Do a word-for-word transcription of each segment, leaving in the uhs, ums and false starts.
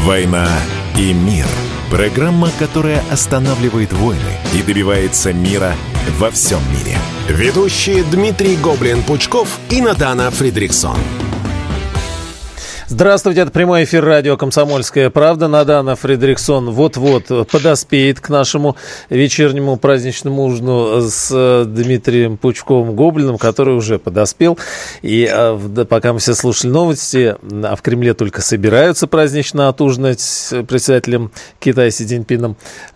«Война и мир». Программа, которая останавливает войны и добивается мира во всем мире. Ведущие Дмитрий Гоблин-Пучков и Надана Фридрихсон. Здравствуйте, это прямой эфир радио «Комсомольская правда». Надана Фридрихсон вот-вот подоспеет к нашему вечернему праздничному ужину с Дмитрием Пучковым Гоблиным, который уже подоспел. И а, пока мы все слушали новости, а в Кремле только собираются празднично отужинать с председателем Китая Си Цзиньпином,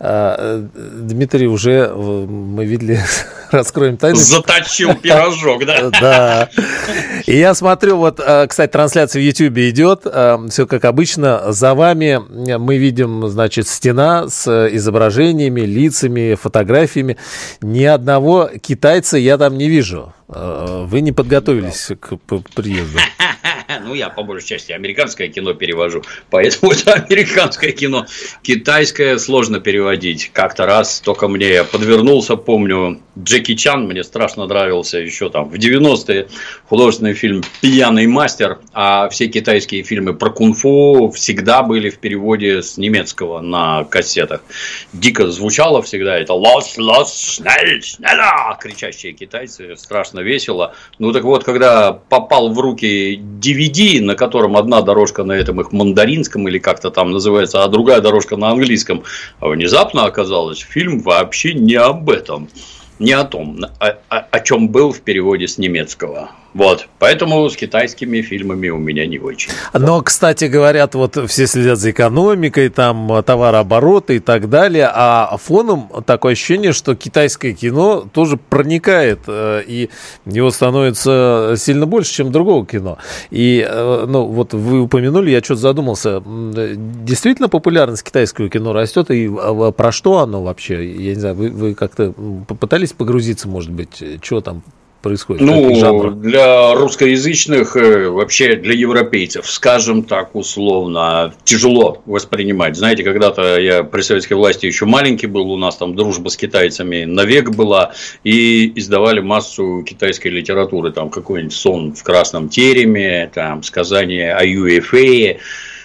а, Дмитрий уже, мы видели, раскроем тайну. Заточил пирожок, да? Да. И я смотрю, вот, кстати, трансляция в Ютьюбе идет. Все как обычно. За вами мы видим, значит, стена с изображениями, лицами, фотографиями. Ни одного китайца я там не вижу. Вы не подготовились к приезду? Ну, я по большей части американское кино перевожу, поэтому это американское кино. Китайское сложно переводить. Как-то раз только мне я подвернулся, помню, Джеки Чан мне страшно нравился еще там в девяностые. Художественный фильм «Пьяный мастер», а все китайские фильмы про кунг-фу всегда были в переводе с немецкого на кассетах. Дико звучало всегда это «Лос, лос, шнель, шнеля», кричащие китайцы, страшно весело. Ну, так вот, когда попал в руки ди ви ди, на котором одна дорожка на этом их мандаринском или как-то там называется, а другая дорожка на английском, а внезапно оказалось, фильм вообще не об этом, не о том, о, о, о чем был в переводе с немецкого. Вот, поэтому с китайскими фильмами у меня не очень. Но, кстати, говорят, вот все следят за экономикой, там товарообороты и так далее, а фоном такое ощущение, что китайское кино тоже проникает, и его становится сильно больше, чем другого кино. И, ну, вот вы упомянули, я что-то задумался, действительно популярность китайского кино растет, и про что оно вообще? Я не знаю, вы, вы как-то попытались погрузиться, может быть, что там происходит? Ну, для русскоязычных, вообще для европейцев, скажем так условно, тяжело воспринимать. Знаете, когда-то я при советской власти еще маленький был, у нас там дружба с китайцами навек была, и издавали массу китайской литературы, там какой-нибудь «Сон в красном тереме», там сказания о Юэфэе,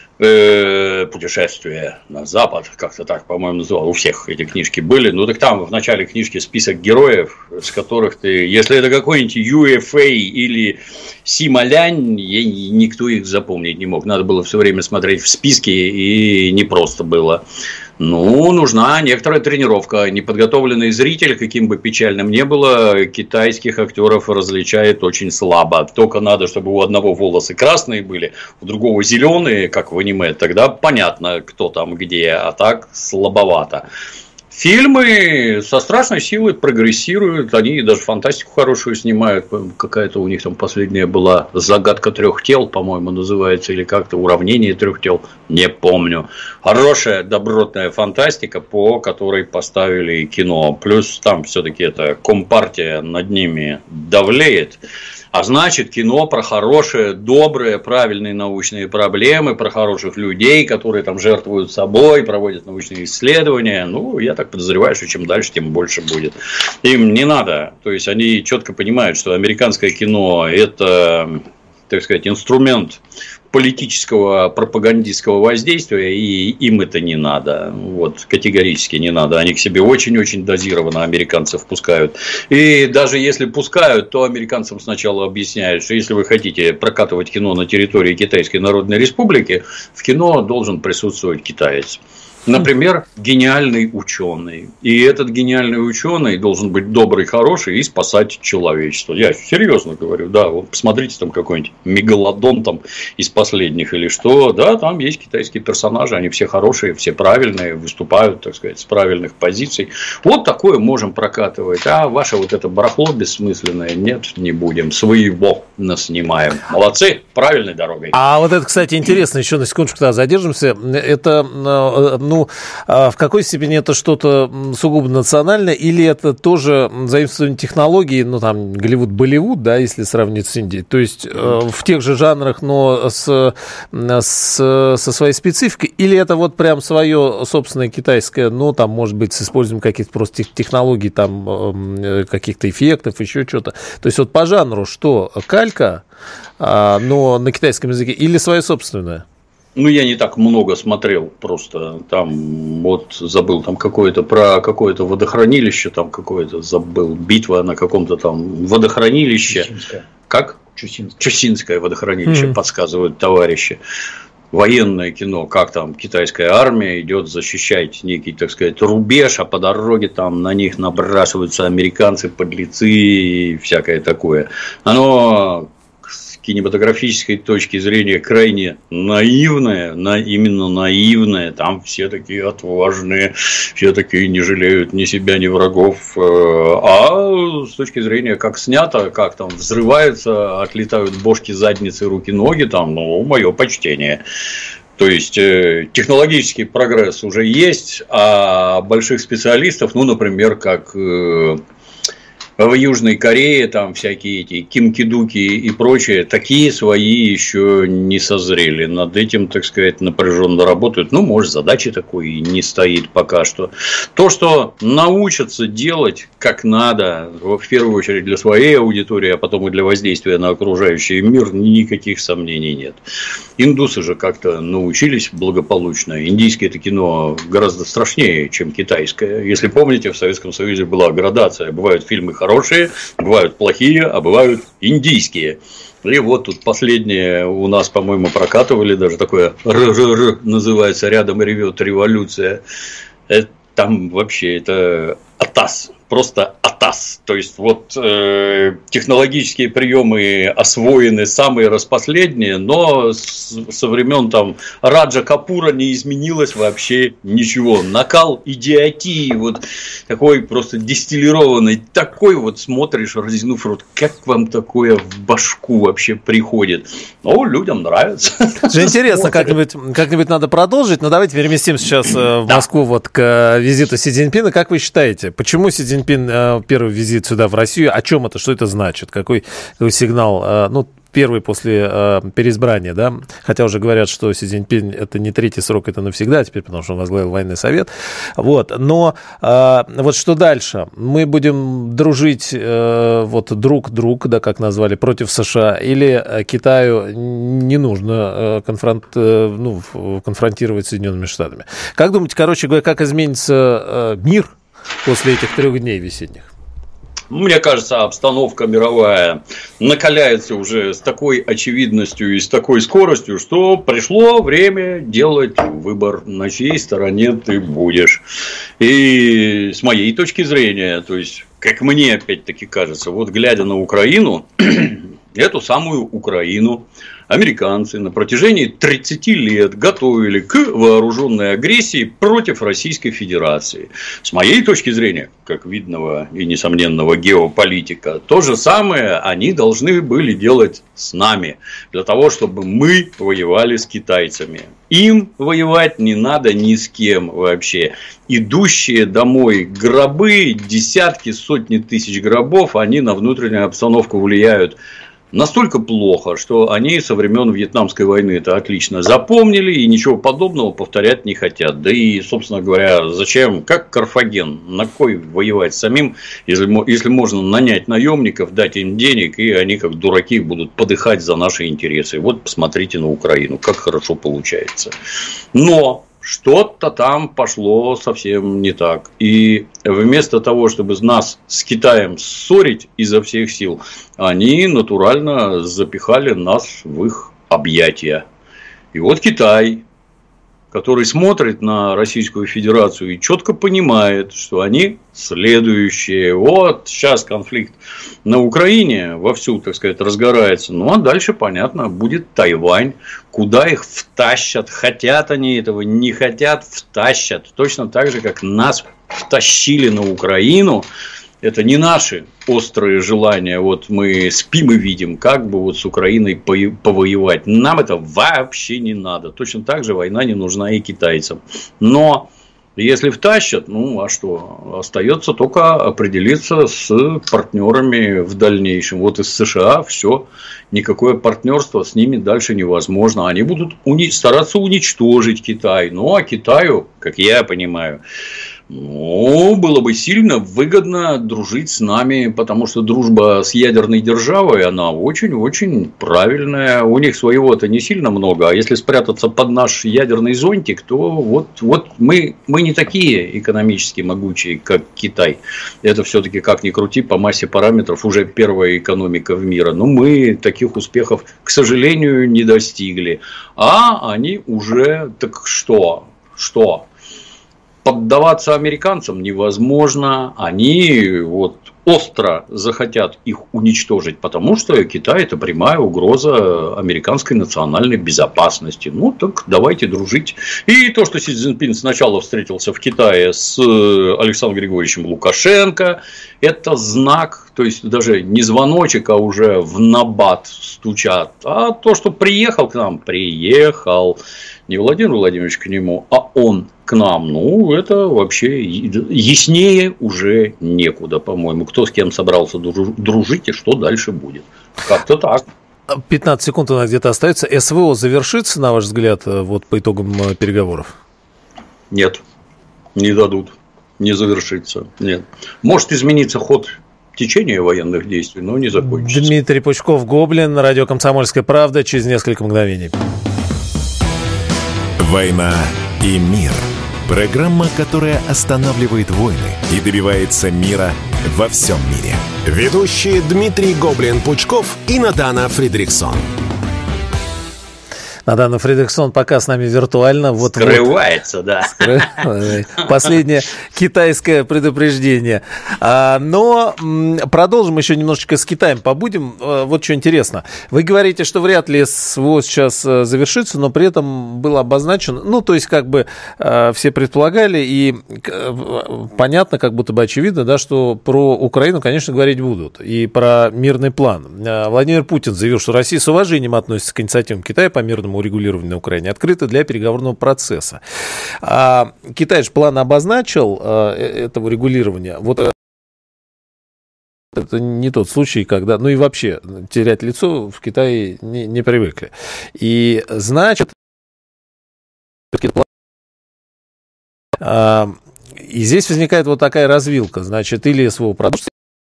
«Путешествие на запад», как-то так, по-моему, называл. У всех эти книжки были. Ну, так там в начале книжки список героев, с которых ты... Если это какой-нибудь Юэфэй или Сималянь, никто их запомнить не мог. Надо было все время смотреть в списке, и не просто было. Ну, нужна некоторая тренировка. Неподготовленный зритель, каким бы печальным ни было, китайских актеров различает очень слабо. Только надо, чтобы у одного волосы красные были, у другого зеленые, как в аниме. Тогда понятно, кто там где, а так слабовато. Фильмы со страшной силой прогрессируют, они даже фантастику хорошую снимают. Какая-то у них там последняя была «Загадка трех тел», по-моему, называется, или как-то «Уравнение трех тел», не помню. Хорошая, добротная фантастика, по которой поставили кино. Плюс там все-таки эта компартия над ними давлеет. А значит, кино про хорошие, добрые, правильные научные проблемы, про хороших людей, которые там жертвуют собой, проводят научные исследования. Ну, я так подозреваю, что чем дальше, тем больше будет. Им не надо. То есть, они четко понимают, что американское кино – это, так сказать, инструмент политического пропагандистского воздействия, и им это не надо. Вот, категорически не надо. Они к себе очень-очень дозированно американцев пускают. И даже если пускают, то американцам сначала объясняют, что если вы хотите прокатывать кино на территории Китайской Народной Республики, в кино должен присутствовать китаец. Например, гениальный ученый. И этот гениальный ученый должен быть добрый, хороший и спасать человечество. Я серьезно говорю, да, вот посмотрите, там какой-нибудь мегалодон там из последних или что. Да, там есть китайские персонажи, они все хорошие, все правильные, выступают, так сказать, с правильных позиций. Вот такое можем прокатывать. А ваше вот это барахло бессмысленное, нет, не будем. Своего наснимаем. Молодцы, правильной дорогой. А вот это, кстати, интересно, еще на секундочку тогда задержимся. Это, ну, в какой степени это что-то сугубо национальное, или это тоже заимствование технологий, ну, там, Голливуд-Болливуд, да, если сравнить с Индией, то есть в тех же жанрах, но с, с, со своей спецификой, или это вот прям свое собственное китайское, ну, там, может быть, с использованием каких-то просто технологий, там, каких-то эффектов, еще что-то. То есть вот по жанру что, калька, но на китайском языке, или свое собственное? Ну, я не так много смотрел, просто там, вот, забыл, там какое-то, про какое-то водохранилище, там какое-то, забыл, битва на каком-то там водохранилище. Чусинское. Как? Чусинское. Чусинское водохранилище, Mm-hmm. подсказывают товарищи. Военное кино, как там китайская армия идет защищать некий, так сказать, рубеж, а по дороге там на них набрасываются американцы, подлецы и всякое такое. Оно с кинематографической точки зрения крайне наивное, на, именно наивное. Там все такие отважные, все такие не жалеют ни себя, ни врагов. А с точки зрения, как снято, как там взрываются, отлетают бошки, задницы, руки, ноги, там, ну, мое почтение. То есть, технологический прогресс уже есть, а больших специалистов, ну, например, как в Южной Корее, там всякие эти ким-ки-дуки и прочее, такие свои еще не созрели. Над этим, так сказать, напряженно работают. Ну, может, задачи такой не стоит пока что. То, что научатся делать как надо, в первую очередь для своей аудитории, а потом и для воздействия на окружающий мир, никаких сомнений нет. Индусы же как-то научились благополучно. Индийское это кино гораздо страшнее, чем китайское. Если помните, в Советском Союзе была градация. Бывают фильмы хорошие, бывают плохие, а бывают индийские. И вот тут последнее у нас, по-моему, прокатывали, даже такое р-р-р называется, рядом ревет революция. Это, там вообще это атас, просто атас. То есть, вот э, технологические приемы освоены самые распоследние, но с, со времен там Раджа Капура не изменилось вообще ничего. Накал идиотии, вот такой просто дистиллированный, такой вот смотришь, разинув рот, как вам такое в башку вообще приходит? Ну, людям нравится. Же интересно, как-нибудь, как-нибудь надо продолжить, но давайте переместим сейчас в Москву вот к визиту Си Цзиньпина. Как вы считаете, почему Си Цзиньпин первый визит сюда в Россию, о чем это, что это значит, какой, какой сигнал, ну, первый после э, переизбрания, да, хотя уже говорят, что Си Цзиньпин это не третий срок, это навсегда, теперь, потому что он возглавил военный совет, вот, но э, вот что дальше, мы будем дружить э, вот друг-друг, да, как назвали, против США, или Китаю не нужно э, конфронт, э, ну, конфронтировать с Соединенными Штатами? Как думаете, короче говоря, как изменится э, мир после этих трех дней весенних? Мне кажется, обстановка мировая накаляется уже с такой очевидностью и с такой скоростью, что пришло время делать выбор, на чьей стороне ты будешь. И с моей точки зрения, то есть, как мне опять-таки кажется, вот глядя на Украину, эту самую Украину американцы на протяжении тридцати лет готовили к вооруженной агрессии против Российской Федерации. С моей точки зрения, как видного и несомненного геополитика, то же самое они должны были делать с нами, для того, чтобы мы воевали с китайцами. Им воевать не надо ни с кем вообще. Идущие домой гробы, десятки, сотни тысяч гробов, они на внутреннюю обстановку влияют настолько плохо, что они со времен Вьетнамской войны это отлично запомнили и ничего подобного повторять не хотят. Да и, собственно говоря, зачем, как Карфаген, на кой воевать самим, если, если можно нанять наемников, дать им денег, и они как дураки будут подыхать за наши интересы. Вот посмотрите на Украину, как хорошо получается. Но что-то там пошло совсем не так. И вместо того, чтобы нас с Китаем ссорить изо всех сил, они натурально запихали нас в их объятия. И вот Китай, который смотрит на Российскую Федерацию и четко понимает, что они следующие. Вот сейчас конфликт на Украине вовсю, так сказать, разгорается. Ну, а дальше, понятно, будет Тайвань. Куда их втащат? Хотят они этого, не хотят, втащат. Точно так же, как нас втащили на Украину. Это не наши острые желания. Вот мы спим и видим, как бы вот с Украиной повоевать. Нам это вообще не надо. Точно так же война не нужна и китайцам. Но если втащат, ну а что? Остается только определиться с партнерами в дальнейшем. Вот из США все, никакое партнерство с ними дальше невозможно. Они будут уни- стараться уничтожить Китай. Ну а Китаю, как я понимаю, Ну, было бы сильно выгодно дружить с нами, потому что дружба с ядерной державой, она очень-очень правильная. У них своего-то не сильно много, а если спрятаться под наш ядерный зонтик, то вот, вот мы, мы не такие экономически могучие, как Китай. Это все-таки, как ни крути, по массе параметров уже первая экономика в мире. Но мы таких успехов, к сожалению, не достигли. А они уже, так что, что? Поддаваться американцам невозможно, они вот остро захотят их уничтожить, потому что Китай – это прямая угроза американской национальной безопасности. Ну, так давайте дружить. И то, что Си Цзиньпин сначала встретился в Китае с Александром Григорьевичем Лукашенко, это знак, то есть даже не звоночек, а уже в набат стучат. А то, что приехал к нам, приехал не Владимир Владимирович к нему, а он к нам, ну, это вообще яснее уже некуда, по-моему. Кто с кем собрался дружить и что дальше будет. Как-то так. пятнадцать секунд у нас где-то остается. СВО завершится, на ваш взгляд, вот по итогам переговоров? Нет, не дадут. Не завершится. Нет. Может измениться ход течения военных действий, но не закончится. Дмитрий Пучков, Гоблин, радио «Комсомольская правда». Через несколько мгновений. «Война и мир». Программа, которая останавливает войны и добивается мира во всем мире. Ведущие Дмитрий Гоблин-Пучков и Надана Фридрихсон. Надана Фридрихсон пока с нами виртуально. Вот, Скрывается, вот. да. Последнее китайское предупреждение. А, но продолжим еще немножечко с Китаем побудем. Вот что интересно. Вы говорите, что вряд ли СВО сейчас завершится, но при этом было обозначено, ну, то есть, как бы все предполагали, и понятно, как будто бы очевидно, да, что про Украину, конечно, говорить будут. И про мирный план. Владимир Путин заявил, что Россия с уважением относится к инициативам Китая по мирному урегулированию на Украине, открыто для переговорного процесса. А Китай же план обозначил а, этого регулирования. Вот это не тот случай, когда... Ну и вообще, терять лицо в Китае не, не привыкли. И значит... А, и здесь возникает вот такая развилка. Значит, или СВО продолжится.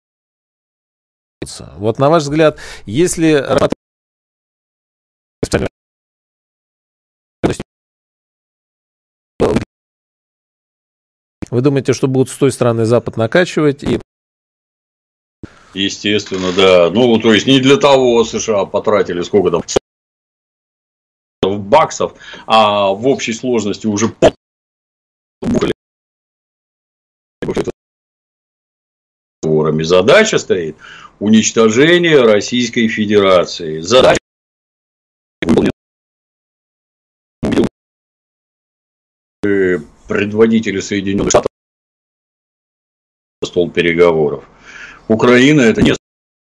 Вот на ваш взгляд, если... Вы думаете, что будут с той стороны Запад накачивать? И... Естественно, да. Ну, то есть, не для того США потратили сколько там баксов, а в общей сложности уже побухали. Задача стоит уничтожение Российской Федерации. Задача предводители Соединенных Штатов на стол переговоров. Украина это не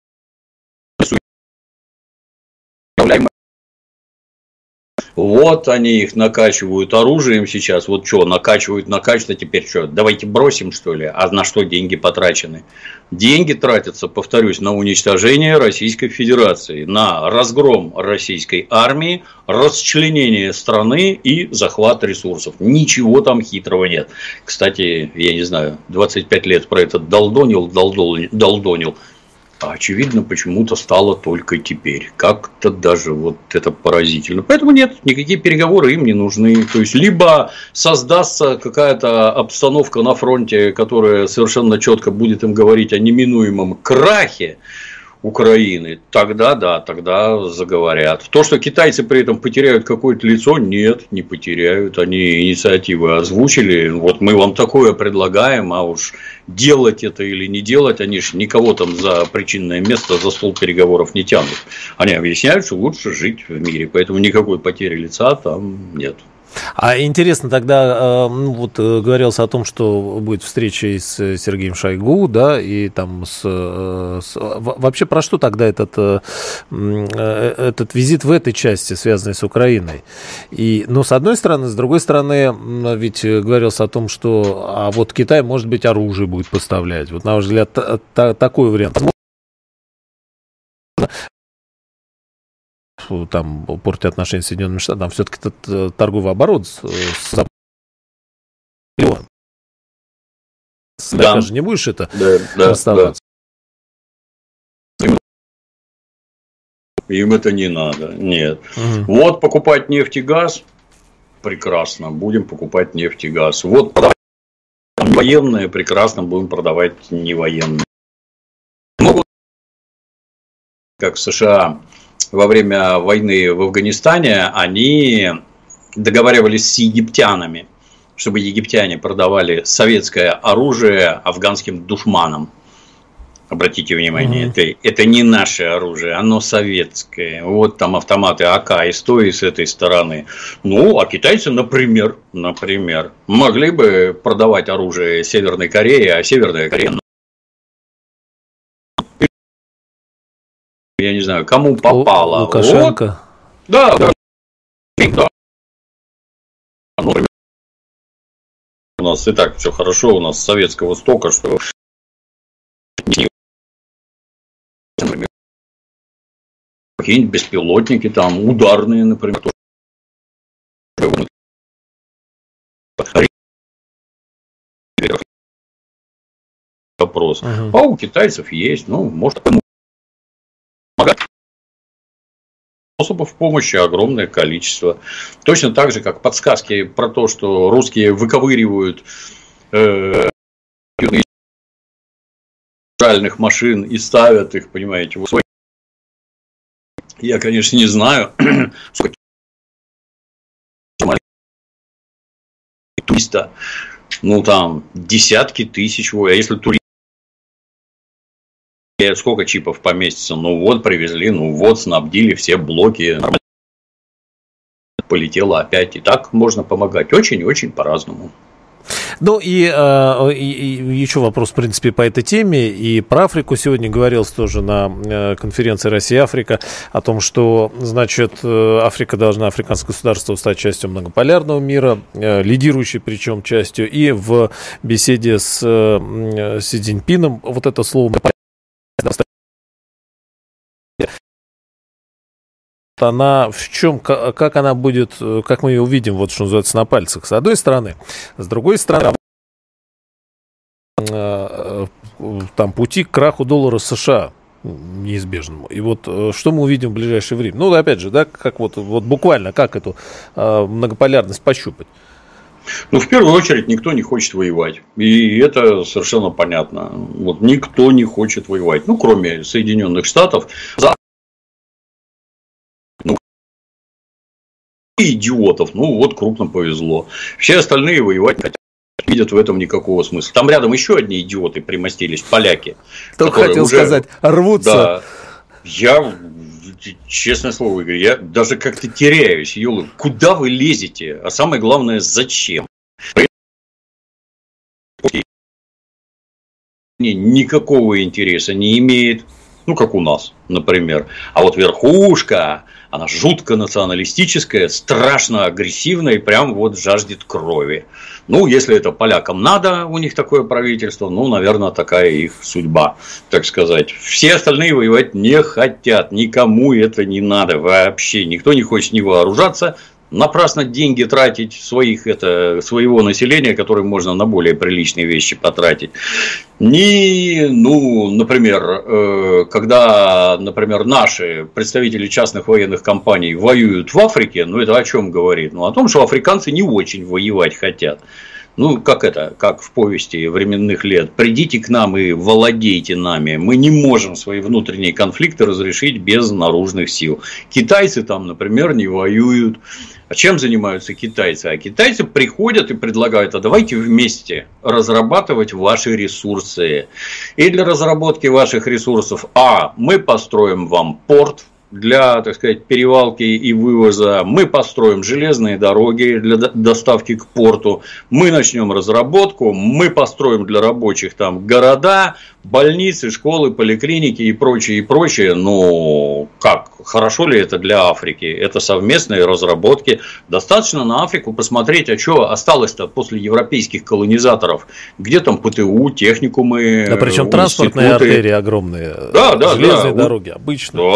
вот они их накачивают оружием сейчас. Вот что, накачивают, накачивают, а теперь что, давайте бросим, что ли? А на что деньги потрачены? Деньги тратятся, повторюсь, на уничтожение Российской Федерации, на разгром российской армии, расчленение страны и захват ресурсов. Ничего там хитрого нет. Кстати, я не знаю, двадцать пять лет про это долдонил, долдонил, долдонил. А очевидно, почему-то стало только теперь. Как-то даже вот это поразительно. Поэтому нет, никакие переговоры им не нужны. То есть, либо создастся какая-то обстановка на фронте, которая совершенно четко будет им говорить о неминуемом крахе Украины, тогда да, тогда заговорят. То, что китайцы при этом потеряют какое-то лицо, нет, не потеряют. Они инициативы озвучили. Вот мы вам такое предлагаем, а уж делать это или не делать, они же никого там за причинное место, за стол переговоров не тянут. Они объясняют, что лучше жить в мире, поэтому никакой потери лица там нет. А интересно, тогда ну, вот говорилось о том, что будет встреча и с Сергеем Шойгу, да, и там с, с вообще про что тогда этот, этот визит в этой части, связанный с Украиной? И, ну, с одной стороны, с другой стороны, ведь говорилось о том, что а вот Китай, может быть, оружие будет поставлять. Вот, на ваш взгляд, та, та, такой вариант. Там портят отношения с Соединенными Штатами, там все-таки торговый оборот с, с Да. Так же не будешь это да, да, оставаться. Да. Им это не надо. Нет. Угу. Вот покупать нефть и газ. Прекрасно. Будем покупать нефть и газ. Вот продавать военные. Прекрасно. Будем продавать невоенные. Могут, как в США во время войны в Афганистане, они договаривались с египтянами, чтобы египтяне продавали советское оружие афганским душманам. Обратите внимание, mm-hmm. это, это не наше оружие, оно советское. Вот там автоматы АК и сто и с этой стороны. Ну, а китайцы, например, например, могли бы продавать оружие Северной Корее, а Северная Корея... Я не знаю, кому попало. Лукашенко. Вот. Да, да. да. Ну, у нас и так все хорошо, у нас с Советского Востока, что... Какие-нибудь беспилотники там, ударные, например. Вопрос. Uh-huh. А у китайцев есть, ну, может, помогать. Способов помощи огромное количество. Точно так же, как подсказки про то, что русские выковыривают э, реальных машин и ставят их, понимаете, в свой. Я, конечно, не знаю, сколько туриста, ну там десятки тысяч, а если турист, сколько чипов поместится, ну вот привезли, ну вот снабдили все блоки, нормально полетело опять, и так можно помогать, очень-очень по-разному. Ну и, э, и, и еще вопрос, в принципе, по этой теме. И про Африку сегодня говорилось тоже на конференции «Россия-Африка» о том, что, значит, Африка должна, африканское государство, стать частью многополярного мира, лидирующей причем частью. И в беседе с Си Цзиньпином вот это слово она в чем, как она будет, как мы ее увидим, вот что называется, на пальцах, с одной стороны. С другой стороны, там пути к краху доллара США неизбежному. И вот что мы увидим в ближайшее время? Ну, опять же, да, как вот, вот буквально, как эту многополярность пощупать? Ну, в первую очередь, никто не хочет воевать. И это совершенно понятно. Вот никто не хочет воевать. Ну, кроме Соединенных Штатов. Идиотов, ну вот крупно повезло. Все остальные воевать не хотят, видят в этом никакого смысла. Там рядом еще одни идиоты примостились, поляки. Только хотел уже, сказать, рвутся. Да, я, честное слово, Игорь, я даже как-то теряюсь. Юла, куда вы лезете? А самое главное, зачем? Никакого интереса не имеет. Ну, как у нас, например. А вот верхушка, она жутко националистическая, страшно агрессивная и прям вот жаждет крови. Ну, если это полякам надо, у них такое правительство, ну, наверное, такая их судьба, так сказать. Все остальные воевать не хотят, никому это не надо вообще. Никто не хочет не вооружаться. Напрасно деньги тратить своих, это, своего населения, которое можно на более приличные вещи потратить. Не, ну, например, когда, например, наши представители частных военных компаний воюют в Африке, ну, это о чем говорит? Ну, о том, что африканцы не очень воевать хотят. Ну, как это, как в повести временных лет. Придите к нам и владейте нами. Мы не можем свои внутренние конфликты разрешить без наружных сил. Китайцы там, например, не воюют. А чем занимаются китайцы? А китайцы приходят и предлагают, а давайте вместе разрабатывать ваши ресурсы. И для разработки ваших ресурсов, а, мы построим вам порт для, так сказать, перевалки и вывоза, мы построим железные дороги для доставки к порту, мы начнем разработку, мы построим для рабочих там города, больницы, школы, поликлиники и прочее, и прочее. Ну, как, хорошо ли это для Африки? Это совместные разработки. Достаточно на Африку посмотреть, а что осталось-то после европейских колонизаторов? Где там ПТУ, техникумы, да, причем транспортные артерии огромные, да, да, железные да, дороги, обычно. Да.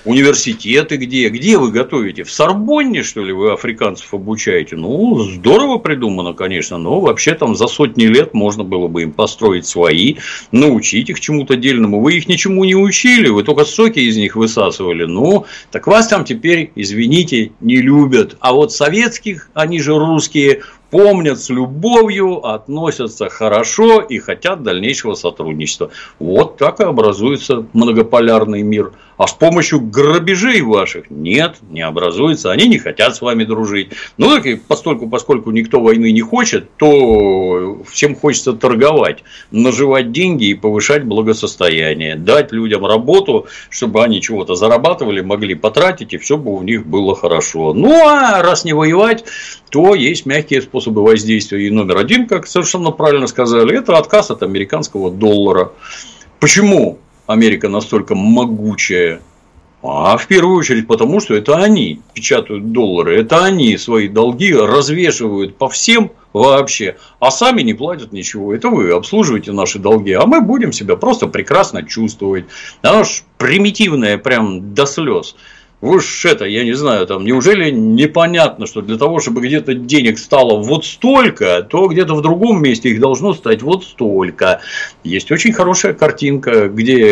Университеты где? Где вы готовите? В Сорбонне, что ли, вы африканцев обучаете? Ну, здорово придумано, конечно, но вообще там за сотни лет можно было бы им построить свои, научить их чему-то дельному. Вы их ничему не учили, вы только соки из них высасывали. Ну, так вас там теперь, извините, не любят. А вот советских, они же русские, помнят с любовью, относятся хорошо и хотят дальнейшего сотрудничества. Вот так и образуется многополярный мир. А с помощью грабежей ваших нет, не образуется. Они не хотят с вами дружить. Ну, так и постольку, поскольку никто войны не хочет, то всем хочется торговать, наживать деньги и повышать благосостояние. Дать людям работу, чтобы они чего-то зарабатывали, могли потратить, и все бы у них было хорошо. Ну, а раз не воевать, то есть мягкие способы воздействия. И номер один, как совершенно правильно сказали, это отказ от американского доллара. Почему Америка настолько могучая? А в первую очередь потому, что это они печатают доллары, это они свои долги развешивают по всем вообще, а сами не платят ничего. Это вы обслуживаете наши долги, а мы будем себя просто прекрасно чувствовать. Оно ж примитивное прям до слез. Вы ж это, я не знаю, там, неужели непонятно, что для того, чтобы где-то денег стало вот столько, то где-то в другом месте их должно стать вот столько. Есть очень хорошая картинка,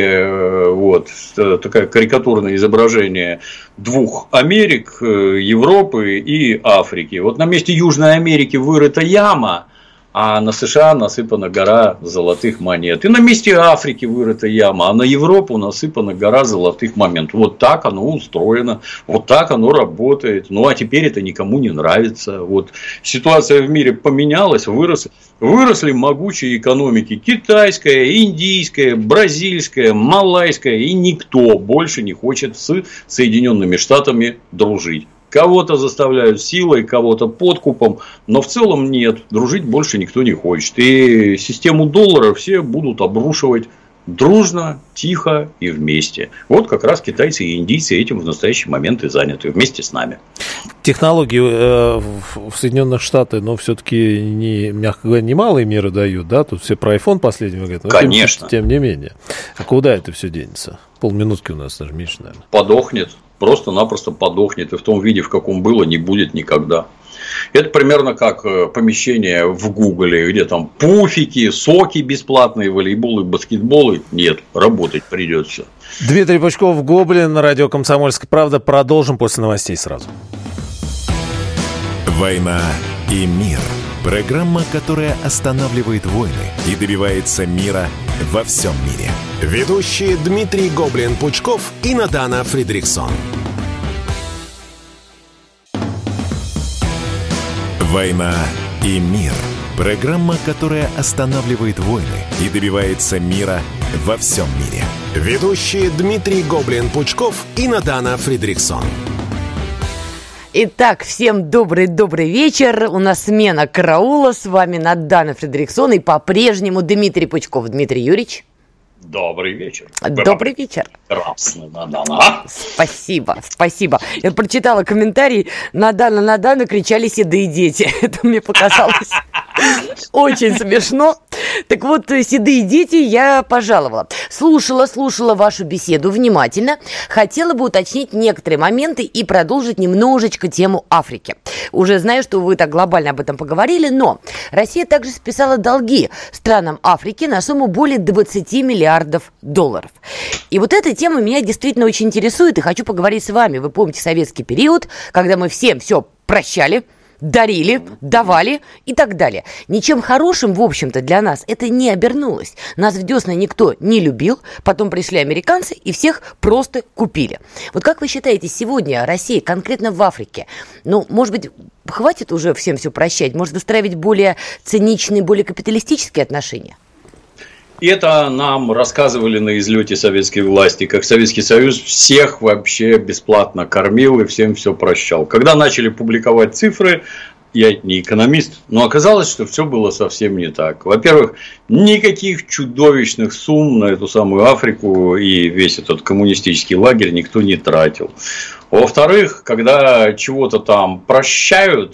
где вот такое карикатурное изображение двух Америк, Европы и Африки. Вот на месте Южной Америки вырыта яма, а на США насыпана гора золотых монет. И на месте Африки вырыта яма, а на Европу насыпана гора золотых монет. Вот так оно устроено, вот так оно работает. Ну, а теперь это никому не нравится. Вот ситуация в мире поменялась, вырос, выросли могучие экономики. Китайская, индийская, бразильская, малайская. И никто больше не хочет с Соединенными Штатами дружить. Кого-то заставляют силой, кого-то подкупом, но в целом нет, дружить больше никто не хочет. И систему доллара все будут обрушивать дружно, тихо и вместе. Вот как раз китайцы и индийцы этим в настоящий момент и заняты вместе с нами. Технологии в Соединенных Штатах, но все-таки, не, мягко говоря, немалые меры дают, да? Тут все про iPhone последнего говорят. Но конечно. Тем, тем не менее. А куда это все денется? Полминутки у нас даже меньше, наверное. Подохнет. Просто-напросто подохнет. И в том виде, в каком было, не будет никогда. Это примерно как помещение в Гугле, где там пуфики, соки бесплатные, волейболы, баскетболы. Нет, работать придется. Дмитрий Пучков, Гоблин, радио «Комсомольская правда». Продолжим после новостей сразу. «Война и мир». Программа, которая останавливает войны и добивается мира во всем мире. Ведущие Дмитрий Гоблин-Пучков и Надана Фридрихсон. «Война и мир». Программа, которая останавливает войны и добивается мира во всем мире. Ведущие Дмитрий Гоблин-Пучков и Надана Фридрихсон. Итак, всем добрый-добрый вечер. У нас смена караула. С вами Надана Фридрихсон и по-прежнему Дмитрий Пучков. Дмитрий Юрьевич. Добрый вечер. Добрый вечер. Красный, Надана. Спасибо, спасибо. Я прочитала комментарий. Надана, Надана, кричали седые дети. Это мне показалось очень смешно. Так вот, седые дети, я пожаловала. Слушала, слушала вашу беседу внимательно. Хотела бы уточнить некоторые моменты и продолжить немножечко тему Африки. Уже знаю, что вы так глобально об этом поговорили, но Россия также списала долги странам Африки на сумму более двадцать миллиардов долларов. И вот эта тема меня действительно очень интересует, и хочу поговорить с вами. Вы помните советский период, когда мы всем все прощали, дарили, давали и так далее. Ничем хорошим, в общем-то, для нас это не обернулось. Нас в десны никто не любил, потом пришли американцы и всех просто купили. Вот как вы считаете, сегодня Россия, конкретно в Африке, ну, может быть, хватит уже всем все прощать, может выстраивать более циничные, более капиталистические отношения? И это нам рассказывали на излете советской власти, как Советский Союз всех вообще бесплатно кормил и всем все прощал. Когда начали публиковать цифры, я не экономист, но оказалось, что все было совсем не так. Во-первых, никаких чудовищных сумм на эту самую Африку и весь этот коммунистический лагерь никто не тратил. Во-вторых, когда чего-то там прощают в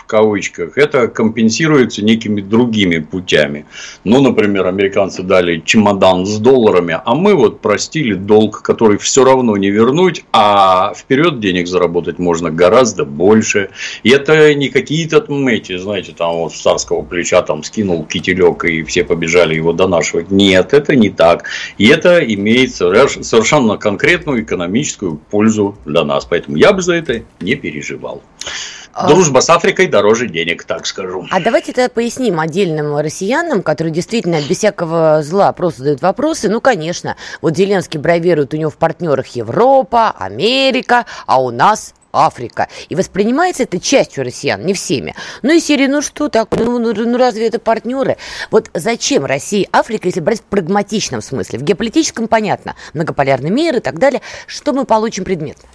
в кавычках, это компенсируется некими другими путями. Ну, например, американцы дали чемодан с долларами, а мы вот простили долг, который все равно не вернуть, а вперед денег заработать можно гораздо больше. И это не какие-то там эти, знаете, там вот с царского плеча там скинул кителек и все побежали его донашивать. Нет, это не так. И это имеет совершенно конкретную экономическую пользу для нас. Поэтому я бы за это не переживал. Дружба с Африкой дороже денег, так скажу. А давайте тогда поясним отдельным россиянам, которые действительно без всякого зла просто задают вопросы. Ну, конечно, вот Зеленский бравирует, у него в партнерах Европа, Америка, а у нас Африка. И воспринимается это частью россиян, не всеми. Ну и серии, ну что так, ну, ну, ну разве это партнеры? Вот зачем России Африка, если брать в прагматичном смысле? В геополитическом понятно, многополярный мир и так далее. Что мы получим предметно?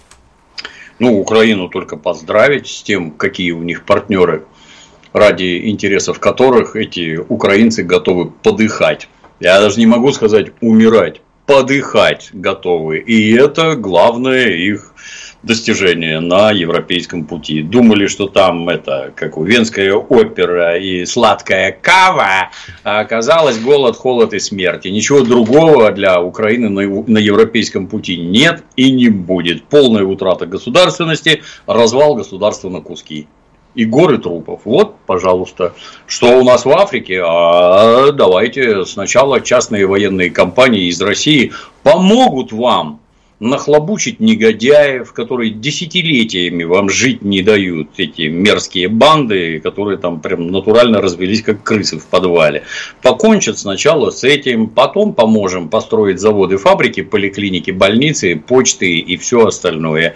Ну, Украину только поздравить с тем, какие у них партнеры, ради интересов которых эти украинцы готовы подыхать. Я даже не могу сказать умирать, подыхать готовы. И это главное их достижение на европейском пути. Думали, что там это, как у Венская опера и сладкая кава, а оказалось голод, холод и смерть. И ничего другого для Украины на, на европейском пути нет и не будет. Полная утрата государственности, развал государства на куски. И горы трупов. Вот, пожалуйста, что у нас в Африке? А давайте сначала частные военные компании из России помогут вам нахлобучить негодяев, которые десятилетиями вам жить не дают, эти мерзкие банды, которые там прям натурально развелись как крысы в подвале. Покончат сначала с этим, потом поможем построить заводы, фабрики, поликлиники, больницы, почты и все остальное.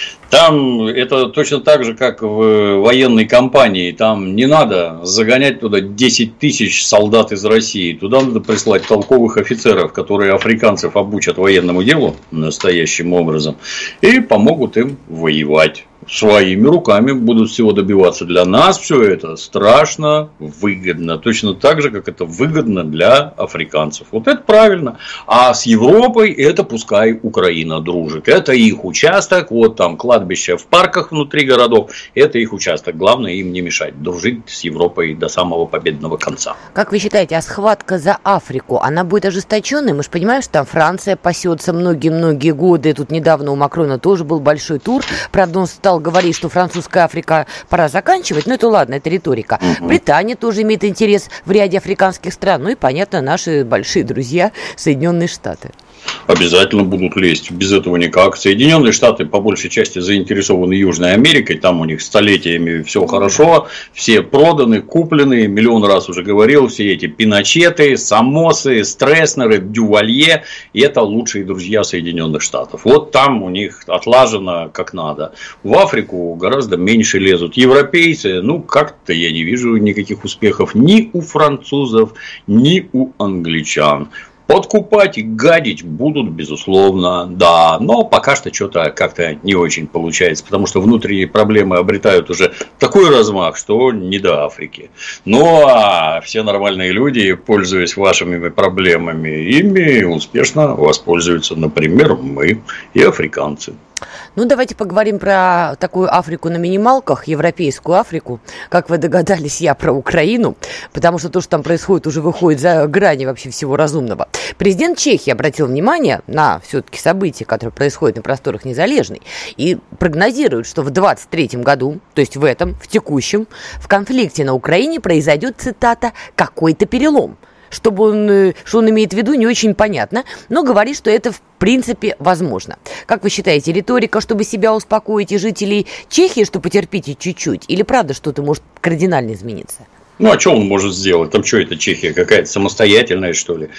Там это точно так же, как в военной кампании. Там не надо загонять туда десять тысяч солдат из России. Туда надо прислать толковых офицеров, которые африканцев обучат военному делу настоящим образом и помогут им воевать. Своими руками будут всего добиваться. Для нас все это страшно выгодно. Точно так же, как это выгодно для африканцев. Вот это правильно. А с Европой это пускай Украина дружит. Это их участок. Вот там кладбище в парках внутри городов. Это их участок. Главное им не мешать. Дружить с Европой до самого победного конца. Как вы считаете, а схватка за Африку, она будет ожесточенной? Мы же понимаем, что там Франция пасется многие-многие годы. Тут недавно у Макрона тоже был большой тур. Правда, он стал говорить, что французская Африка пора заканчивать, но это ладно, это риторика. Угу. Британия тоже имеет интерес в ряде африканских стран, ну и, понятно, наши большие друзья Соединенные Штаты. Обязательно будут лезть, без этого никак. Соединенные Штаты по большей части заинтересованы Южной Америкой, там у них столетиями все хорошо, все проданы, куплены, миллион раз уже говорил, все эти Пиночеты, Самосы, Стресснеры, Дювалье, и это лучшие друзья Соединенных Штатов. Вот там у них отлажено как надо. В Африку гораздо меньше лезут. Европейцы, ну как-то я не вижу никаких успехов ни у французов, ни у англичан. Подкупать и гадить будут, безусловно, да, но пока что что-то как-то не очень получается, потому что внутренние проблемы обретают уже такой размах, что не до Африки. Ну, а все нормальные люди, пользуясь вашими проблемами, ими успешно воспользуются, например, мы и африканцы. Ну, давайте поговорим про такую Африку на минималках, европейскую Африку. Как вы догадались, я про Украину, потому что то, что там происходит, уже выходит за грани вообще всего разумного. Президент Чехии обратил внимание на все-таки события, которые происходят на просторах Незалежной, и прогнозирует, что в двадцать третьем году, то есть в этом, в текущем, в конфликте на Украине произойдет, цитата, «какой-то перелом». Чтобы он, что он имеет в виду, не очень понятно, но говорит, что это в принципе возможно. Как вы считаете, риторика, чтобы себя успокоить, и жителей Чехии, что потерпите чуть-чуть, или правда что-то может кардинально измениться? Ну, а что он может сделать? Там что это, Чехия какая-то самостоятельная, что ли?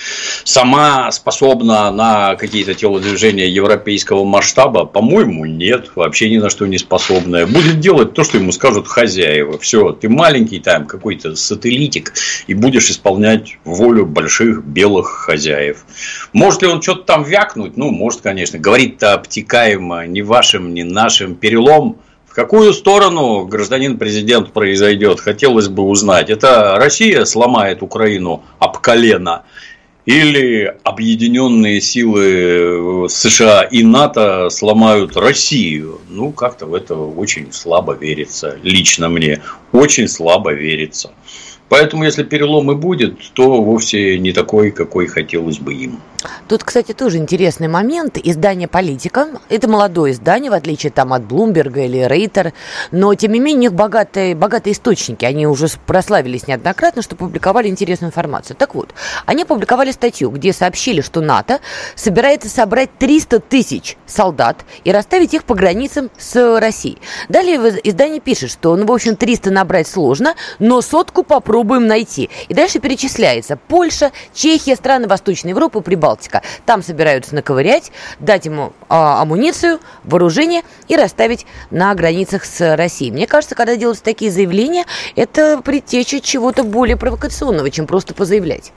Сама способна на какие-то телодвижения европейского масштаба? По-моему, нет. Вообще ни на что не способная. Будет делать то, что ему скажут хозяева. Все, ты маленький там какой-то сателлитик и будешь исполнять волю больших белых хозяев. Может ли он что-то там вякнуть? Ну, может, конечно. Говорит-то обтекаемо, ни вашим, ни нашим. Перелом. В какую сторону, гражданин президент, произойдет, хотелось бы узнать. Это Россия сломает Украину об колено? Или объединенные силы США и НАТО сломают Россию. Ну, как-то в это очень слабо верится. Лично мне очень слабо верится. Поэтому, если перелом и будет, то вовсе не такой, какой хотелось бы им. Тут, кстати, тоже интересный момент. Издание «Политика». Это молодое издание, в отличие там, от Блумберга или Рейтер. Но, тем не менее, у них богатые, богатые источники. Они уже прославились неоднократно, что публиковали интересную информацию. Так вот, они опубликовали статью, где сообщили, что НАТО собирается собрать триста тысяч солдат и расставить их по границам с Россией. Далее издание пишет, что, ну, в общем, триста набрать сложно, но сотку попробуем найти. И дальше перечисляется Польша, Чехия, страны Восточной Европы, Прибалтика. Там собираются наковырять, дать ему а, амуницию, вооружение и расставить на границах с Россией. Мне кажется, когда делаются такие заявления, это предтеча чего-то более провокационного, чем просто позаявлять.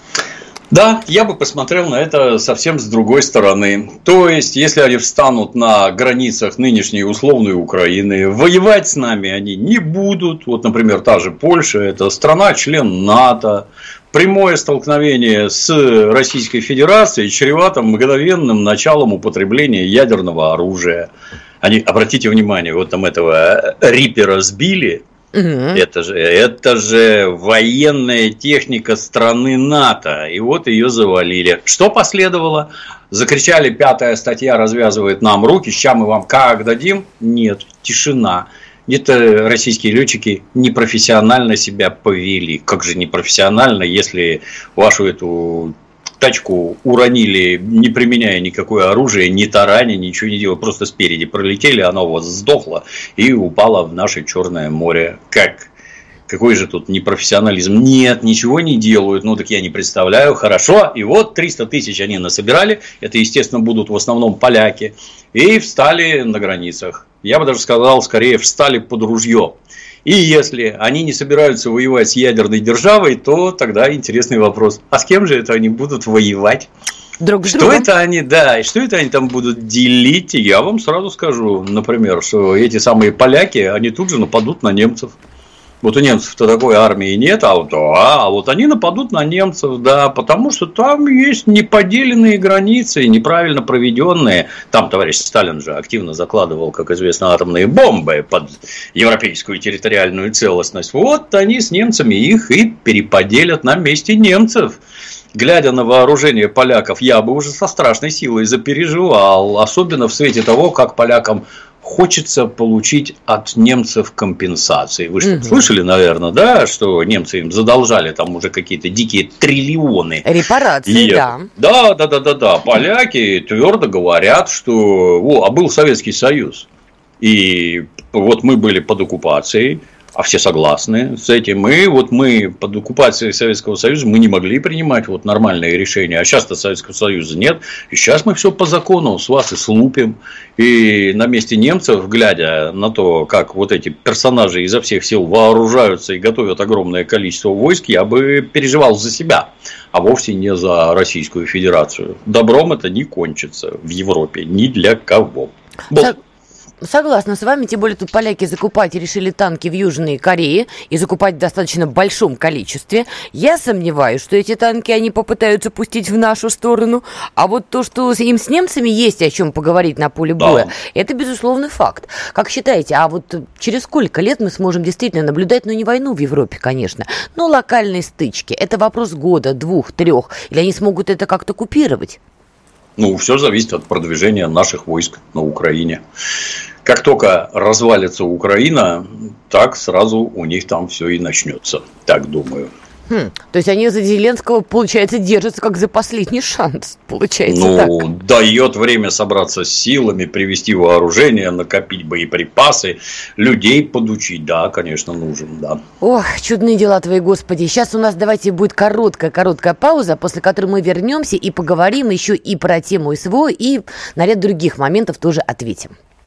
Да, я бы посмотрел на это совсем с другой стороны. То есть, если они встанут на границах нынешней условной Украины, воевать с нами они не будут. Вот, например, та же Польша, это страна-член НАТО. Прямое столкновение с Российской Федерацией чревато мгновенным началом употребления ядерного оружия. Они, обратите внимание, вот там этого Риппера сбили. Угу. Это же, это же военная техника страны НАТО. И вот ее завалили. Что последовало? Закричали: пятая статья развязывает нам руки. Сейчас мы вам как дадим? Нет, тишина. Где-то российские летчики непрофессионально себя повели. Как же непрофессионально, если вашу эту тачку уронили, не применяя никакое оружие, ни тарани, ничего не делая, просто спереди пролетели, она у вас сдохла и упала в наше Черное море. Как? Какой же тут непрофессионализм? Нет, ничего не делают. Ну, так я не представляю. Хорошо. И вот триста тысяч они насобирали. Это, естественно, будут в основном поляки. И встали на границах. Я бы даже сказал, скорее, встали под ружье. И если они не собираются воевать с ядерной державой, то тогда интересный вопрос. А с кем же это они будут воевать? Друг с что другом. это они, да, и что это они там будут делить? Я вам сразу скажу, например, что эти самые поляки, они тут же нападут на немцев. Вот у немцев-то такой армии нет, а вот, да, а вот они нападут на немцев, да, потому что там есть неподеленные границы, неправильно проведенные. Там товарищ Сталин же активно закладывал, как известно, атомные бомбы под европейскую территориальную целостность. Вот они с немцами их и переподелят на месте немцев. Глядя на вооружение поляков, я бы уже со страшной силой запереживал, особенно в свете того, как полякам хочется получить от немцев компенсации. Вы что, угу. слышали, наверное, да, что немцы им задолжали там уже какие-то дикие триллионы. Репарации, и, да. Да, да, да, да, да. Поляки твердо говорят, что о, а был Советский Союз. И вот мы были под оккупацией. А все согласны с этим. И вот мы под оккупацией Советского Союза мы не могли принимать вот нормальные решения. А сейчас-то Советского Союза нет. И сейчас мы все по закону с вас и слупим. И на месте немцев, глядя на то, как вот эти персонажи изо всех сил вооружаются и готовят огромное количество войск, я бы переживал за себя, а вовсе не за Российскую Федерацию. Добром это не кончится в Европе ни для кого. Вот. Согласна с вами, тем более тут поляки закупать решили танки в Южной Корее и закупать в достаточно большом количестве. Я сомневаюсь, что эти танки они попытаются пустить в нашу сторону, а вот то, что им с немцами есть о чем поговорить на поле боя, да. это безусловный факт. Как считаете, а вот через сколько лет мы сможем действительно наблюдать, ну не войну в Европе, конечно, но локальные стычки? Это вопрос года, двух, трех, или они смогут это как-то купировать? Ну, все зависит от продвижения наших войск на Украине. Как только развалится Украина, так сразу у них там все и начнется. Так думаю. Хм, то есть они за Зеленского, получается, держатся как за последний шанс. Получается ну, так. Ну, дает время собраться с силами, привести вооружение, накопить боеприпасы, людей подучить. Да, конечно, нужен, да. Ох, чудные дела твои, Господи. Сейчас у нас давайте будет короткая-короткая пауза, после которой мы вернемся и поговорим еще и про тему СВО, и на ряд других моментов тоже ответим.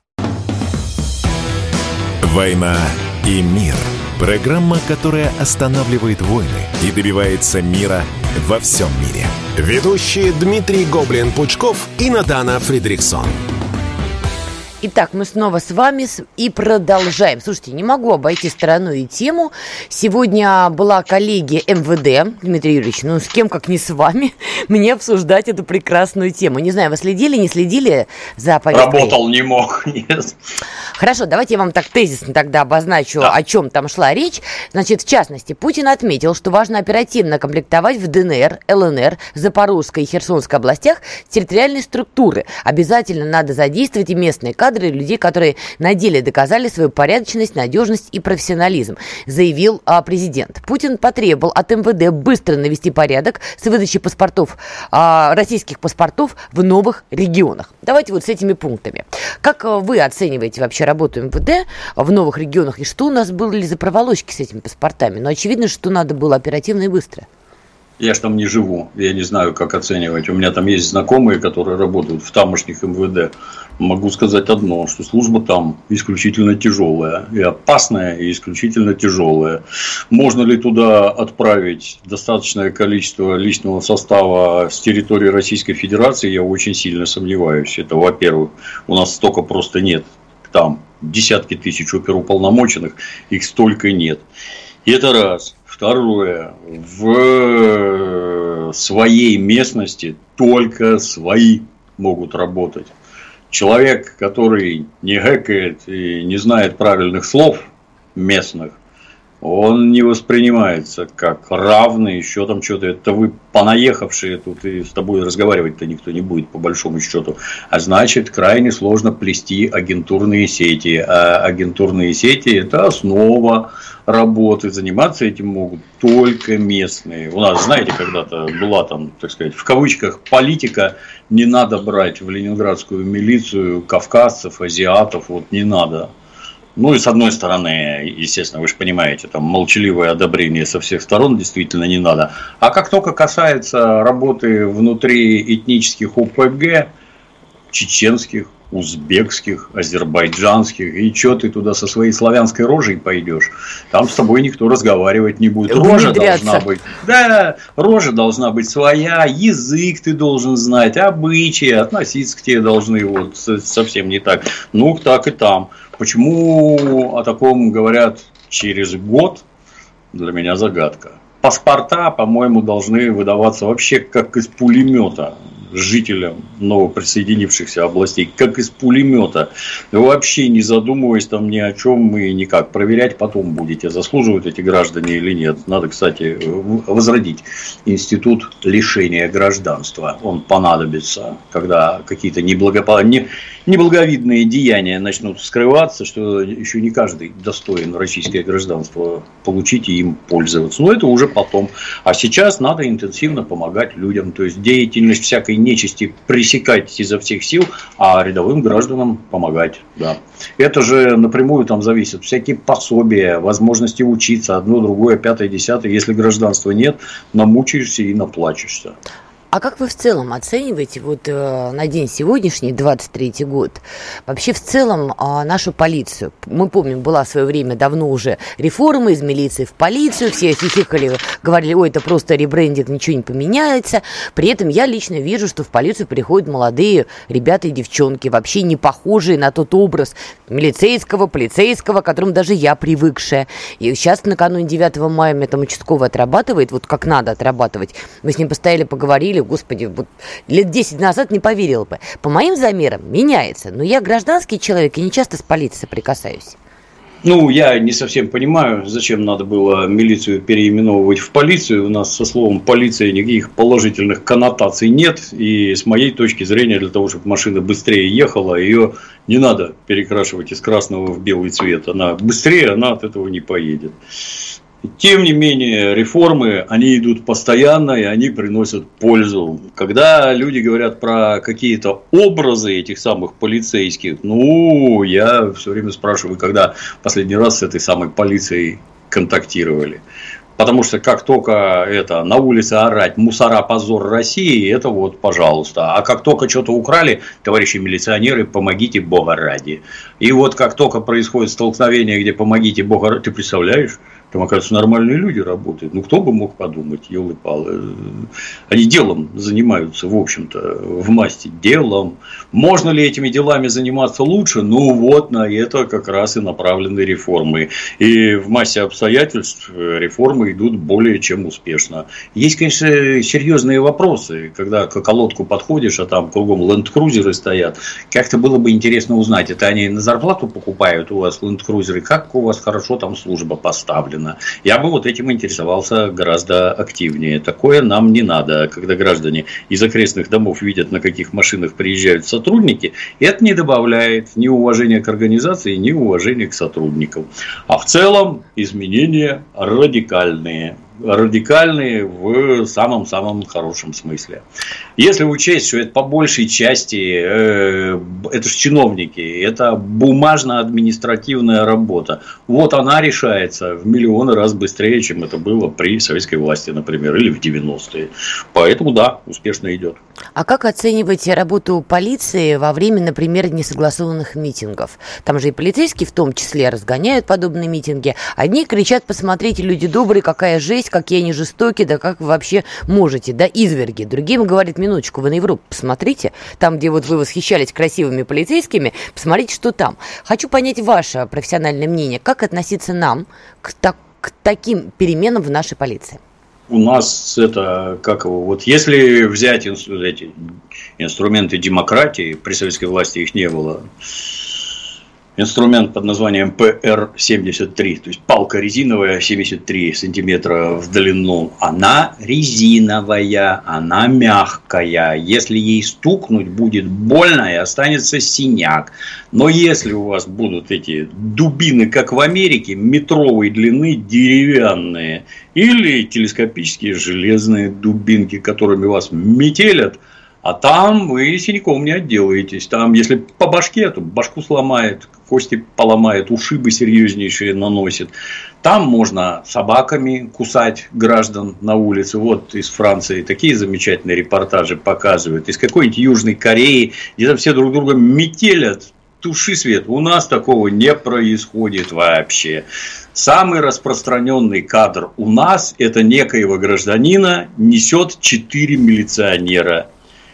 «Война и мир». Программа, которая останавливает войны и добивается мира во всем мире. Ведущие Дмитрий Гоблин-Пучков и Надана Фридрихсон. Итак, мы снова с вами и продолжаем. Слушайте, не могу обойти стороной и тему. Сегодня была коллегия эм вэ дэ, Дмитрий Юрьевич, ну с кем, как не с вами, мне обсуждать эту прекрасную тему. Не знаю, вы следили, не следили за повесткой? Работал не мог, нет. Хорошо, давайте я вам так тезисно тогда обозначу, да. О чем там шла речь. Значит, в частности, Путин отметил, что важно оперативно комплектовать в дэ эн эр, эл эн эр, Запорожской и Херсонской областях территориальные структуры. Обязательно надо задействовать и местные кадры, и людей, которые на деле доказали свою порядочность, надежность и профессионализм, заявил а, президент. Путин потребовал от эм вэ дэ быстро навести порядок с выдачей паспортов, а, российских паспортов в новых регионах. Давайте вот с этими пунктами. Как вы оцениваете вообще работу эм вэ дэ в новых регионах, и что у нас были за проволочки с этими паспортами? Но очевидно, что надо было оперативно и быстро. Я ж там не живу, я не знаю, как оценивать. У меня там есть знакомые, которые работают в тамошних эм вэ дэ. Могу сказать одно, что служба там исключительно тяжелая, и опасная, и исключительно тяжелая. Можно ли туда отправить достаточное количество личного состава с территории Российской Федерации, я очень сильно сомневаюсь. Это, во-первых, у нас столько просто нет. Там десятки тысяч оперуполномоченных, их столько нет. И это раз. Второе, в своей местности только свои могут работать. Человек, который не гэкает и не знает правильных слов местных, он не воспринимается как равный, еще там что-то. Это вы понаехавшие тут, и с тобой разговаривать-то никто не будет, по большому счету. А значит, крайне сложно плести агентурные сети. А агентурные сети – это основа работы. Заниматься этим могут только местные. У нас, знаете, когда-то была там, так сказать, в кавычках, политика. Не надо брать в ленинградскую милицию кавказцев, азиатов. Вот не надо. Ну и с одной стороны, естественно, вы же понимаете, там молчаливое одобрение со всех сторон действительно не надо. А как только касается работы внутри этнических о пэ гэ, чеченских, узбекских, азербайджанских, и что ты туда со своей славянской рожей пойдешь, там с тобой никто разговаривать не будет. Рожа должна быть, да, рожа должна быть своя, язык ты должен знать, обычаи, относиться к тебе должны вот совсем не так. Ну, так и там. Почему о таком говорят через год, для меня загадка. Паспорта, по-моему, должны выдаваться вообще как из пулемета жителям новоприсоединившихся областей, как из пулемета. Вообще не задумываясь там ни о чем и никак. Проверять потом будете, заслуживают эти граждане или нет. Надо, кстати, возродить институт лишения гражданства. Он понадобится, когда какие-то неблагопо... не... неблаговидные деяния начнут скрываться, что еще не каждый достоин российское гражданство получить и им пользоваться. Но это уже потом. А сейчас надо интенсивно помогать людям. То есть деятельность всякой нечисти пресекать изо всех сил, а рядовым гражданам помогать. Да. Это же напрямую там зависит. Всякие пособия, возможности учиться, одно, другое, пятое, десятое. Если гражданства нет, намучаешься и наплачешься. А как вы в целом оцениваете вот э, на день сегодняшний, двадцать третий год, вообще в целом э, нашу полицию? Мы помним, была в свое время давно уже реформа из милиции в полицию, все хихикали, говорили, ой, это просто ребрендинг, ничего не поменяется. При этом я лично вижу, что в полицию приходят молодые ребята и девчонки, вообще не похожие на тот образ милицейского, полицейского, к которому даже я привыкшая. И сейчас накануне девятого мая меня там участковый отрабатывает, вот как надо отрабатывать. Мы с ним постояли, поговорили. Господи, вот лет десять назад не поверила бы. По моим замерам меняется. Но я гражданский человек и не часто с полицией соприкасаюсь. Ну, я не совсем понимаю, зачем надо было милицию переименовывать в полицию. У нас со словом полиция никаких положительных коннотаций нет. И с моей точки зрения, для того, чтобы машина быстрее ехала, ее не надо перекрашивать из красного в белый цвет. Она быстрее, она от этого не поедет. Тем не менее, реформы, они идут постоянно, и они приносят пользу. Когда люди говорят про какие-то образы этих самых полицейских, ну, я все время спрашиваю, когда последний раз с этой самой полицией контактировали. Потому что как только это на улице орать «мусора, позор России», это вот, пожалуйста. А как только что-то украли, товарищи милиционеры, помогите Бога ради. И вот как только происходит столкновение, где помогите Бога ради, ты представляешь? Там, оказывается, нормальные люди работают. Ну, кто бы мог подумать, елы-палы. Они делом занимаются, в общем-то, в масти. Делом. Можно ли этими делами заниматься лучше? Ну, вот на это как раз и направлены реформы. И в массе обстоятельств реформы идут более чем успешно. Есть, конечно, серьезные вопросы. Когда к околотку подходишь, а там кругом ленд-крузеры стоят. Как-то было бы интересно узнать, это они на зарплату покупают у вас ленд-крузеры? Как у вас хорошо там служба поставлена? Я бы вот этим интересовался гораздо активнее. Такое нам не надо. Когда граждане из окрестных домов видят, на каких машинах приезжают сотрудники, это не добавляет ни уважения к организации, ни уважения к сотрудникам. А в целом изменения радикальные. Радикальные в самом-самом хорошем смысле. Если учесть, что это по большей части э, это же чиновники, это бумажно-административная работа, вот она решается в миллионы раз быстрее, чем это было при советской власти, например, или в девяностые. Поэтому да, успешно идет. А как оцениваете работу полиции во время, например, несогласованных митингов? Там же и полицейские в том числе разгоняют подобные митинги. Одни кричат: посмотрите, люди добрые, какая жесть, какие они жестокие, да как вы вообще можете, да изверги. Другим говорят: минуточку, вы на Европу посмотрите, там, где вот вы восхищались красивыми полицейскими, посмотрите, что там. Хочу понять ваше профессиональное мнение, как относиться нам к, так, к таким переменам в нашей полиции? У нас это, как его, вот если взять эти инструменты демократии, при советской власти их не было, инструмент под названием Пэ Эр семьдесят три, то есть палка резиновая, семьдесят три сантиметра в длину, она резиновая, она мягкая, если ей стукнуть, будет больно и останется синяк. Но если у вас будут эти дубины, как в Америке, метровой длины, деревянные, или телескопические железные дубинки, которыми вас метелят, а там вы синяком не отделаетесь. Там, если по башке, то башку сломает, кости поломает, ушибы серьезнейшие наносит. Там можно собаками кусать граждан на улице. Вот из Франции такие замечательные репортажи показывают. Из какой-нибудь Южной Кореи, где там все друг друга метелят. Туши свет. У нас такого не происходит вообще. Самый распространенный кадр у нас — это некоего гражданина несет четыре милиционера.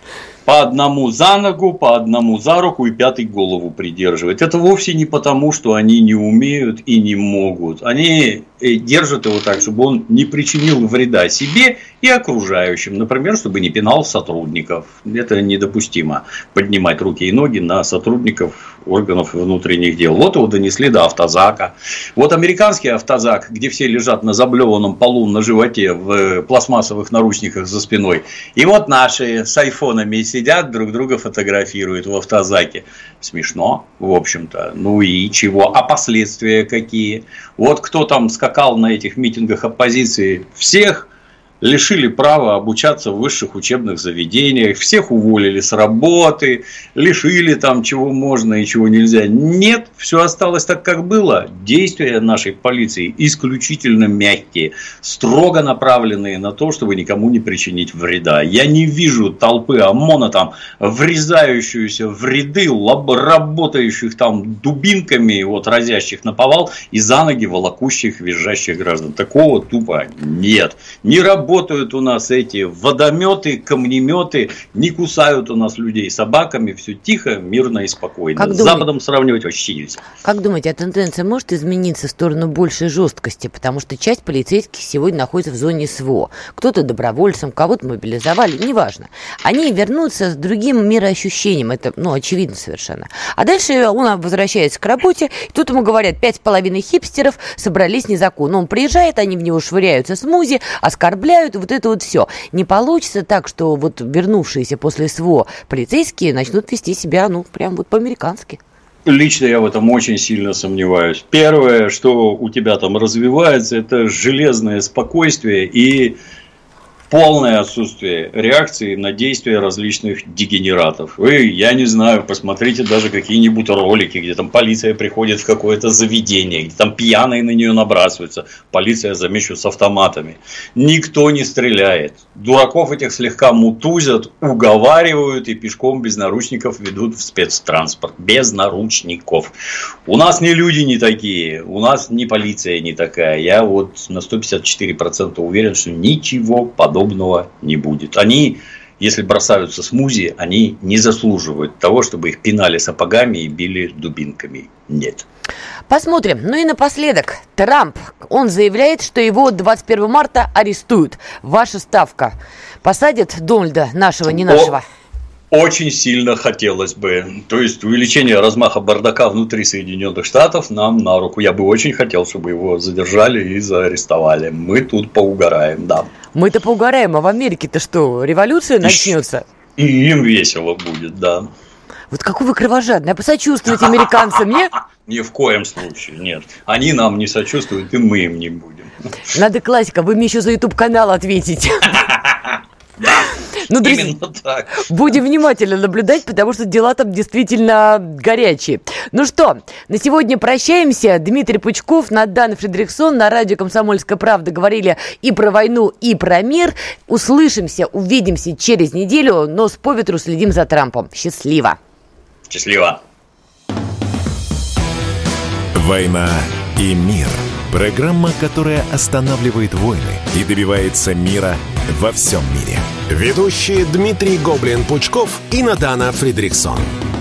По одному за ногу, по одному за руку, и пятый голову придерживает. Это вовсе не потому, что они не умеют и не могут. Они держат его так, чтобы он не причинил вреда себе и окружающим. Например, чтобы не пинал сотрудников. Это недопустимо. Поднимать руки и ноги на сотрудников органов внутренних дел. Вот его донесли до автозака. Вот американский автозак, где все лежат на заблеванном полу на животе в пластмассовых наручниках за спиной. И вот наши с айфонами сидят, друг друга фотографируют в автозаке. Смешно, в общем-то. Ну и чего? А последствия какие? Вот кто там скакал на этих митингах оппозиции, всех лишили права обучаться в высших учебных заведениях, всех уволили с работы, лишили там чего можно и чего нельзя. Нет, все осталось так, как было. Действия нашей полиции исключительно мягкие, строго направленные на то, чтобы никому не причинить вреда. Я не вижу толпы ОМОНа там, врезающуюся в ряды, работающих там дубинками, вот, разящих наповал, и за ноги волокущих, визжащих граждан. Такого тупо нет. Не работает. Работают у нас эти водометы, камнеметы, не кусают у нас людей собаками, все тихо, мирно и спокойно. Как С думаете, Западом сравнивать вообще нельзя. Как думаете, а тенденция может измениться в сторону большей жесткости? Потому что часть полицейских сегодня находится в зоне СВО. Кто-то добровольцем, кого-то мобилизовали, неважно. Они вернутся с другим мироощущением, это, ну, очевидно совершенно. А дальше он возвращается к работе, и тут ему говорят, пять с половиной хипстеров собрались незаконно. Он приезжает, они в него швыряются смузи, оскорбляют, вот это вот все. Не получится так, что вот вернувшиеся после СВО полицейские начнут вести себя, ну, прям вот по-американски. Лично я в этом очень сильно сомневаюсь. Первое, что у тебя там развивается, это железное спокойствие и полное отсутствие реакции на действия различных дегенератов. Вы, я не знаю, посмотрите даже какие-нибудь ролики, где там полиция приходит в какое-то заведение, где там пьяные на нее набрасываются, полиция замечу с автоматами. Никто не стреляет. Дураков этих слегка мутузят, уговаривают и пешком без наручников ведут в спецтранспорт. Без наручников. У нас не люди не такие, у нас не полиция не такая. Я вот на сто пятьдесят четыре процента уверен, что ничего подобного не будет. Они, если бросаются смузи, они не заслуживают того, чтобы их пинали сапогами и били дубинками. Нет. Посмотрим. Ну и напоследок. Трамп. Он заявляет, что его двадцать первого марта арестуют. Ваша ставка. Посадят Дональда, нашего, не нашего? О- Очень сильно хотелось бы. То есть, увеличение размаха бардака внутри Соединенных Штатов нам на руку. Я бы очень хотел, чтобы его задержали и заарестовали. Мы тут поугараем, да. Мы-то поугараем, а в Америке-то что, революция начнется? И им весело будет, да. Вот какой вы кровожадный. А посочувствуйте американцам, не? Ни в коем случае, нет. Они нам не сочувствуют, и мы им не будем. Надо, классика, вы мне еще за YouTube-канал ответите. Ну, друзья, именно так. Будем внимательно наблюдать, потому что дела там действительно горячие. Ну что, на сегодня прощаемся. Дмитрий Пучков, Натан Фридрихсон на радио «Комсомольская правда» говорили и про войну, и про мир. Услышимся, увидимся через неделю, но с по ветру следим за Трампом. Счастливо. Счастливо. «Война и мир». Программа, которая останавливает войны и добивается мира во всем мире. Ведущие Дмитрий Гоблин-Пучков и Натан Фридрихсон.